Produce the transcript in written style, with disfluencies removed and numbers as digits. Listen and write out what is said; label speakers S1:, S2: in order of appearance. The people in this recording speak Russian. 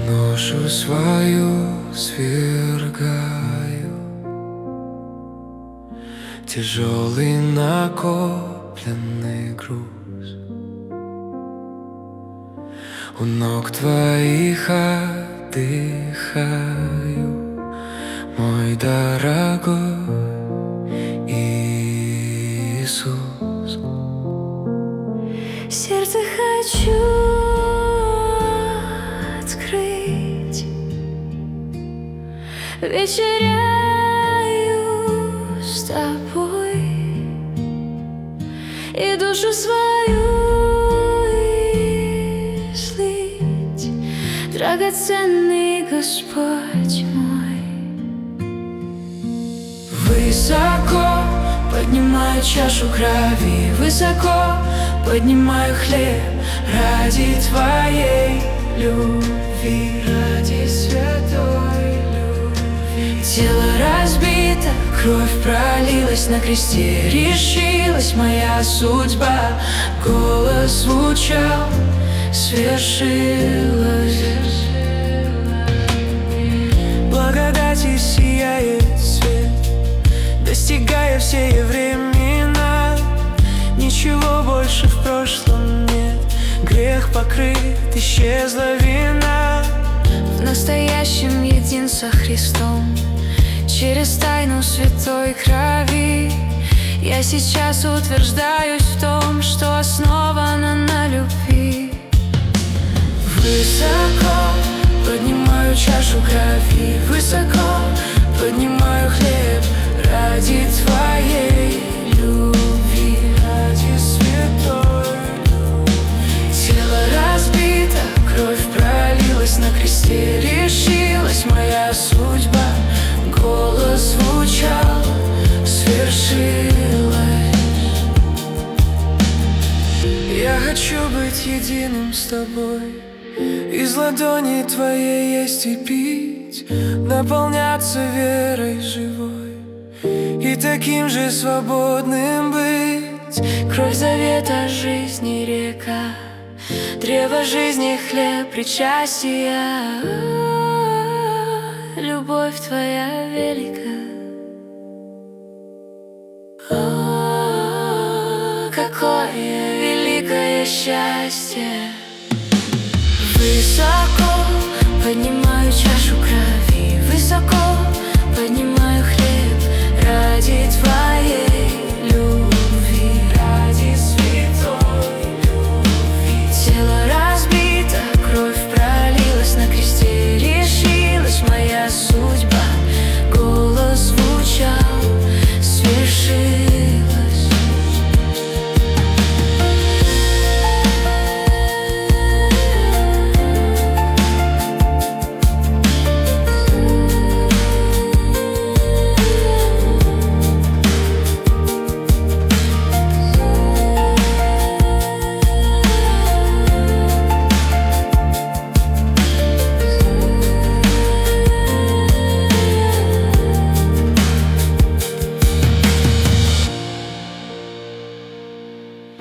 S1: ношу свою свергаю, тяжелый накопленный груз. У ног твоих отдыхаю, мой дорогой Иисус.
S2: Сердце хочу открыть, вечеряю с тобой и душу свою излить, драгоценный Господь мой.
S1: Высоко поднимаю чашу крови, высоко поднимаю хлеб ради Твоей любви, ради святой любви. Тело разбито, кровь пролилась на кресте, решилась моя судьба. Голос звучал, свершилось. Благодати сияет свет, достигая все времена. Ничего больше в прошлом нет, грех покрыт, исчезла вина.
S2: В настоящем един со Христом, через тайну святой крови, я сейчас утверждаюсь в том, что основано на любви.
S1: Высоко поднимаю чашу крови, высоко поднимаю хлеб ради Твоей любви, ради святой любви. Тело разбито, кровь пролилась на кресте, решилась моя судьба. Голос звучал, свершилось. Я хочу быть единым с Тобой, из ладони Твоей есть и пить, наполняться верой живой и таким же свободным быть.
S2: Кровь завета жизни река, древо жизни хлеб причастия. Любовь Твоя велика. Какое великое счастье!
S1: Высоко
S2: поднимаю чашу крови, высоко поднимаю хлеб ради Твоей